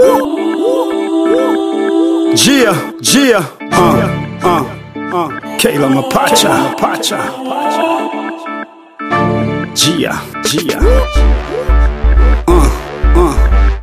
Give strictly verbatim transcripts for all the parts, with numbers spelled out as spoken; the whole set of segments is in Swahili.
Gia, Gia, uh, uh, uh, Kayla Mapacha, Mapacha, Gia, Gia, uh, uh,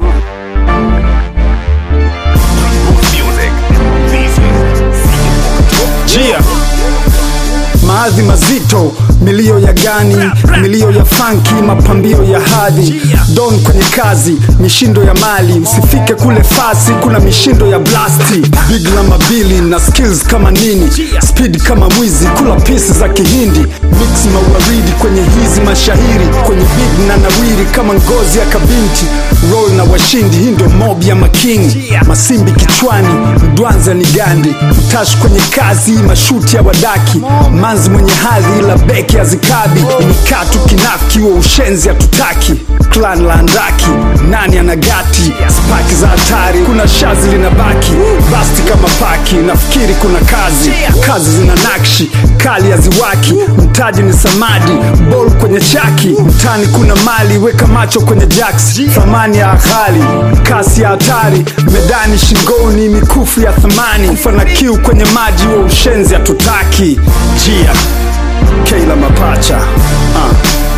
Gia. Maadhi mazito, milio ya gani, milio ya funky, mapambio ya hadhi. Don kwenye kazi, mishindo ya mali, usifike kule fasi, kuna mishindo ya blasti. Big la mabili na skills kama nini, speed kama mwizi, kula pieces za kihindi. Mix mawaridi kwenye hizi mashahiri, kwenye big na nawiri kama ngozi ya kabinti. Roll na washindi, hii ndio mob ya making. Masimbi kichwani, mdwanza ni gandi. Utash kwenye kazi, mashuti ya wadaki. Manzi mwenye hadhi ila beki azikabi. Nikatu kinafiki wa ushenzi hatutaki. Clan la andaki, nani anagati. Spaki za hatari, kuna shazi linabaki. Basti kama paki, nafikiri kuna kazi. Kazi zina nakshi, kali ya ziwaki. Mtaji ni samadi, ball kwenye chaki. Mtani kuna mali, weka macho kwenye jacks. Thamani ya ghali, kasi ya hatari. Medani shingoni, mikufu ya thamani. Kufa na kiu kwenye maji wa ushenzi hatutaki. Gia, Kayla Mapacha, uh.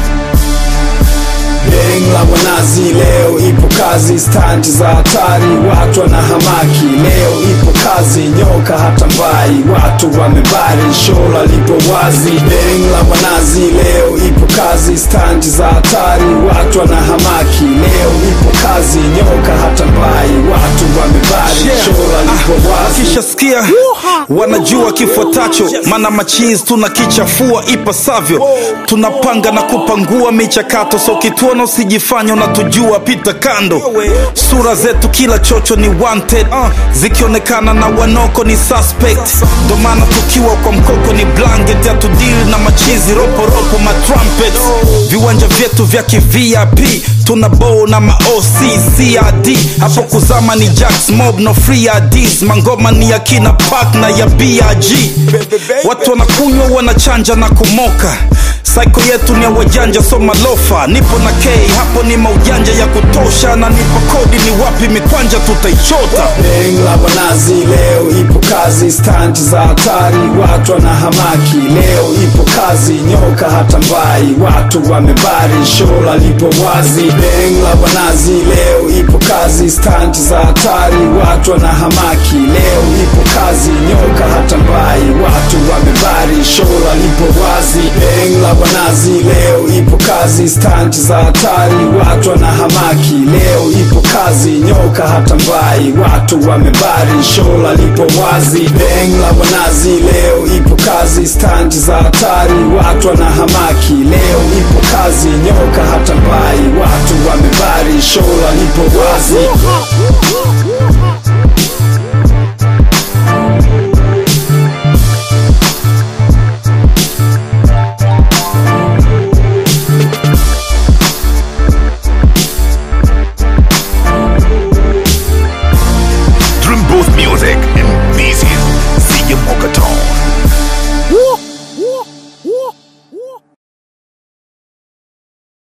Gang la wanazi leo ipo kazi, stand za hatari, watu wanahamaki. Leo ipo kazi, nyoka hata mbai, watu wamebari, shola lipo wazi. Gang la wanazi leo ipo kazi, stand za hatari, watu wanahamaki. Leo ipo kazi, nyoka hata mbai, watu wamebari, shola lipo wazi. Kisha sikia, wanajua kifuatacho, mana machiz tunakichafua ipasavyo. Tunapanga na kupangua michakato, so kituono usijifanya unatujua, pita kando. Sura zetu kila chocho ni wanted, zikionekana na wanoko ni suspect. Ndo maana tukiwa kwa mkoko ni blanket, ya tudili na machizi ropo ropo matrumpets. Viwanja vyetu vya ki V I P, tuna bow na ma O C C R D. Hapo kuzama ni Jax Mob no free I Ds. Mangoma ni ya kina Park na ya B R G. Watu wanakunywa wanachanja na kumoka. Psycho yetu ni ya wajanja so malofa. Nipo na K, hapo ni maujanja ya kutosha. Na nipo kodi ni wapi mikwanja tutaichota. Gang la wanazi leo ipo kazi, stand za hatari, watu wanahamaki. Leo ipo kazi, nyoka hata mbai, watu wamebari, shola lipo wazi. Gang la wanazi leo ipo kazi, stand za hatari, watu wanahamaki. Leo ipo kazi, nyoka hata mbai, watu wamebari, shola lipo wazi. Gang la wanazi leo ipo kazi, stand za hatari, watu wanahamaki. Leo ipo kazi, nyoka hata mbai, watu wamebari, shola lipo wazi. Gang la wanazi leo ipo kazi, stand za hatari, watu wanahamaki. Leo ipo kazi, nyoka hata mbai, watu wamebari, shola lipo wazi.